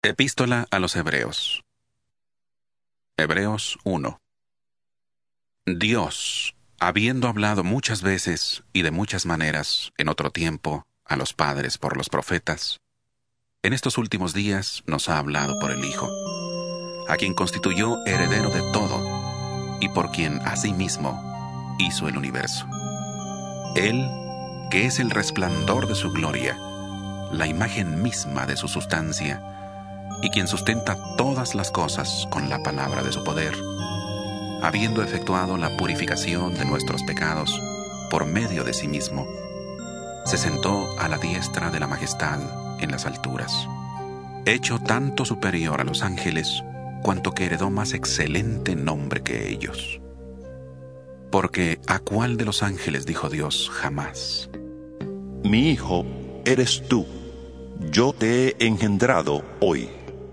Epístola a los Hebreos. Hebreos 1. Dios, habiendo hablado muchas veces y de muchas maneras en otro tiempo a los padres por los profetas, en estos últimos días nos ha hablado por el Hijo, a quien constituyó heredero de todo y por quien asimismo hizo el universo. Él, que es el resplandor de su gloria, la imagen misma de su sustancia, y quien sustenta todas las cosas con la palabra de su poder, habiendo efectuado la purificación de nuestros pecados por medio de sí mismo, se sentó a la diestra de la majestad en las alturas, hecho tanto superior a los ángeles, cuanto que heredó más excelente nombre que ellos. Porque ¿a cuál de los ángeles dijo Dios jamás: Mi hijo eres tú, yo te he engendrado hoy?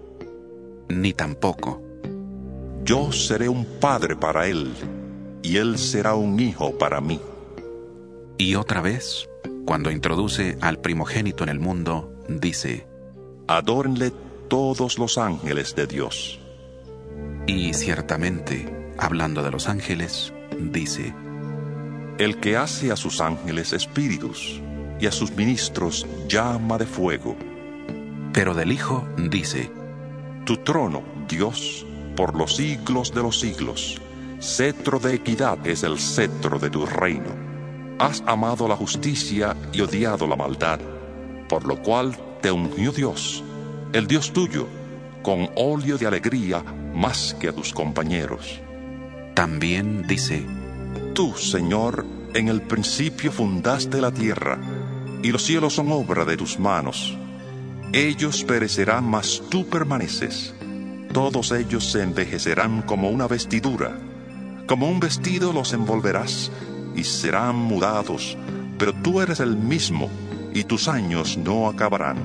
Ni tampoco: Yo seré un padre para él, y él será un hijo para mí. Y otra vez, cuando introduce al primogénito en el mundo, dice: Adórenle todos los ángeles de Dios. Y ciertamente, hablando de los ángeles, dice: El que hace a sus ángeles espíritus, y a sus ministros llama de fuego. Pero del Hijo dice: Tu trono, Dios, por los siglos de los siglos. Cetro de equidad es el cetro de tu reino. Has amado la justicia y odiado la maldad, por lo cual te ungió Dios, el Dios tuyo, con óleo de alegría más que a tus compañeros. También dice: Tú, Señor, en el principio fundaste la tierra, y los cielos son obra de tus manos. Ellos perecerán, mas tú permaneces. Todos ellos se envejecerán como una vestidura. Como un vestido los envolverás, y serán mudados, pero tú eres el mismo, y tus años no acabarán.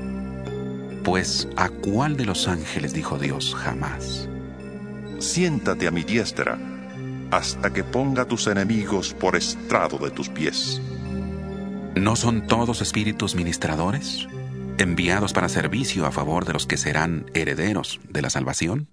Pues ¿a cuál de los ángeles dijo Dios jamás: Siéntate a mi diestra, hasta que ponga tus enemigos por estrado de tus pies? ¿No son todos espíritus ministradores, enviados para servicio a favor de los que serán herederos de la salvación?